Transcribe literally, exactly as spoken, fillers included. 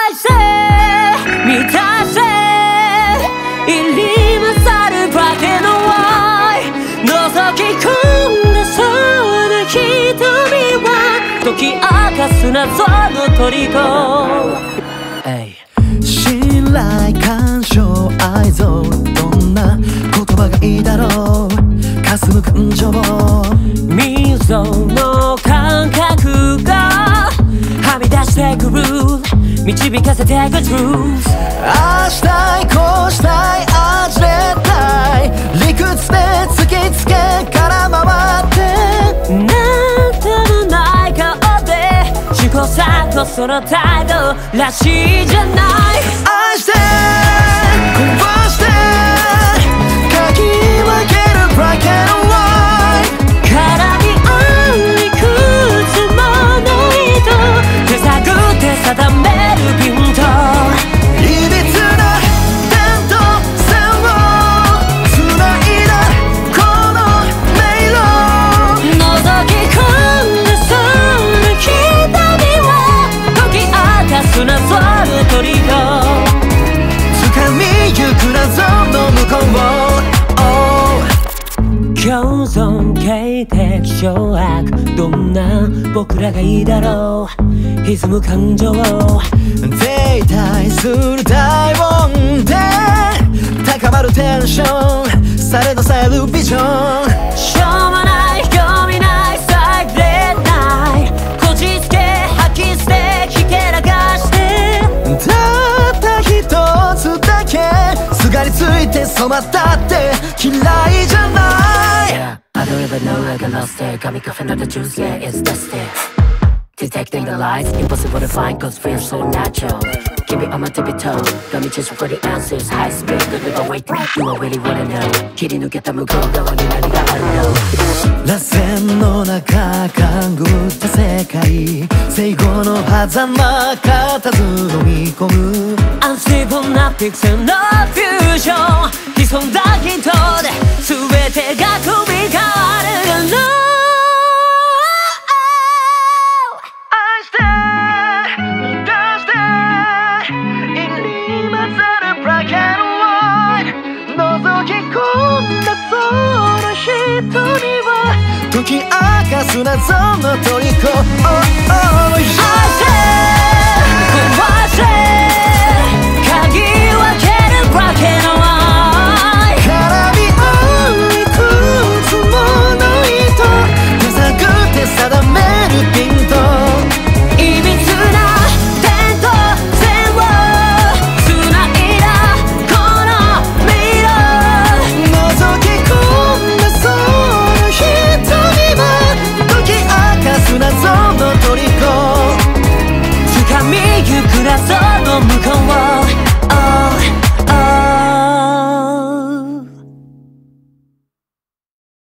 して満たして入り勝るバケのワイ覗き込んでそうな瞳は解き明かす謎の虜。 信頼干渉愛憎どんな言葉がいいだろう霞む感情溝の感覚がはみ出してくる導かせてく truth ああしたいこうしたいああじれたい理屈で突きつけから回ってなんともない顔で自己錯誤その態度らしいじゃない愛して壊してかき分けるブラック&ホワイト絡み合ういくつもの糸手探って定めるピントいびつな点と線をつないだこの迷路覗き込んでそうな瞳は解き明かす謎の虜掴みゆく謎の向こう共存形的掌握どんな僕らがいいだろう歪む感情停滞する大音で高まるテンションされどさえるビジョンしょうもない興味ないさえれないこじつけ吐き捨てひけらかしてたった一つだけすがりついて染まったって嫌いじゃない I don't even know like I lost it. Got me coughing on the juice, yeah, it's dusty. Detecting the lies, impossible to find cause feels so natural. Keep it on my tippy toe. Got me chasing for the answers. High speed, good river wait. You don't really wanna know. 切り抜けた向こう側に何があるの螺旋の中勘ぐった世界生後の狭間固ず飲み込むアンステーブルなピクセルのフュージョン潜んだ人で全てが組み変わるの愛して満たして入り混ざるブラック&ホワイト覗き込んだその瞳は解き明かす謎の虜 愛して壊して嗅ぎ分けるブラック&ホワイト定めるピントいびつな点と線をつないだこの未来覗き込んだその瞳は解き明かす謎の虜掴みゆく謎の向こう